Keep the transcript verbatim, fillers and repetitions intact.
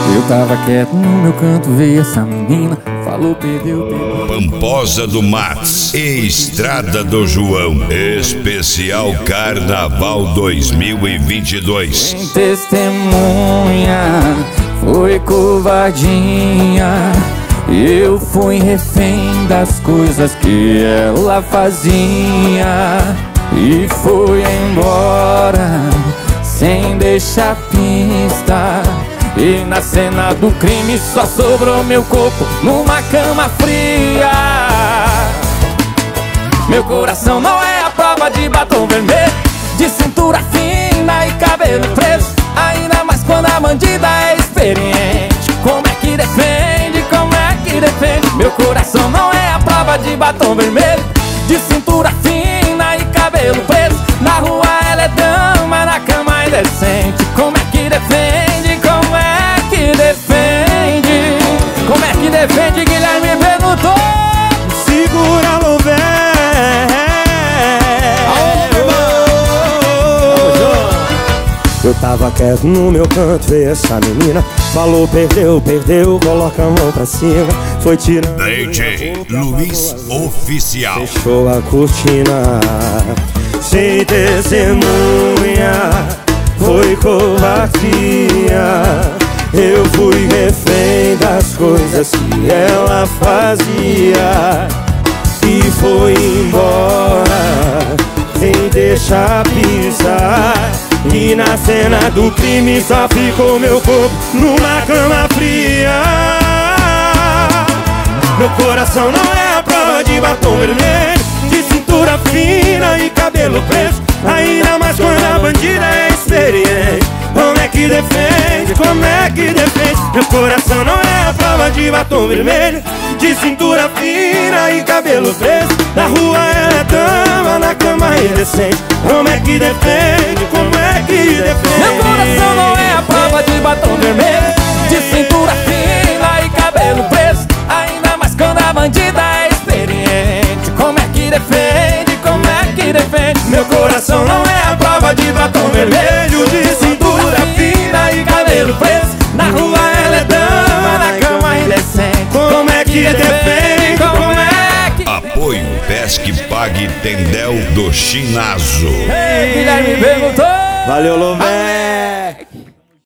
Eu tava quieto no meu canto, veio essa menina, falou, perdeu, perdeu. Pamposa do Max e Estrada do João, especial Carnaval dois mil e vinte e dois. Sem testemunha, foi covardia. Eu fui refém das coisas que ela fazia e foi embora sem deixar pista. E na cena do crime só sobrou meu corpo numa cama fria. Meu coração não é a prova de batom vermelho, de cintura fina e cabelo preso, ainda mais quando a bandida é experiente. Como é que defende, como é que defende? Meu coração não é a prova de batom vermelho, de cintura fina e cabelo preso. Na rua ela é dama, na cama é indecente. Como é que defende, como é que defende? Como é que defende, Guilherme perguntou. Segura Louvé. Eu tava quieto no meu canto, veio essa menina, falou, perdeu, perdeu, coloca a mão pra cima. Foi tirando D J Luiz Oficial, fechou a cortina. Sem testemunha, foi covardia. Eu fui refém das coisas que ela fazia e foi embora sem deixar pisar. E na cena do crime só ficou meu corpo numa cama fria. Meu coração não é a prova de batom vermelho, de cintura fina e cabelo preso, ainda mais quando a bandida é experiente. Como é que defende, como é que defende? Meu coração não é a prova de batom vermelho, de cintura fina e cabelo preso. Na rua ela é dama, na cama é indecente. Como é que defende, como é que defende? Meu coração não é a prova de batom vermelho, de cintura fina e cabelo preso, ainda mais quando a bandida é experiente. Como é que defende, como é que defende? Meu coração não é a prova de batom vermelho, de cintura fina e cabelo preso. Na rua ela é dama, na cama é indecente. Como é que defende, como é que... apoio Pesque Pague Tendel do Chinazo. Ei, Guilherme perguntou. Valeu, Louvé.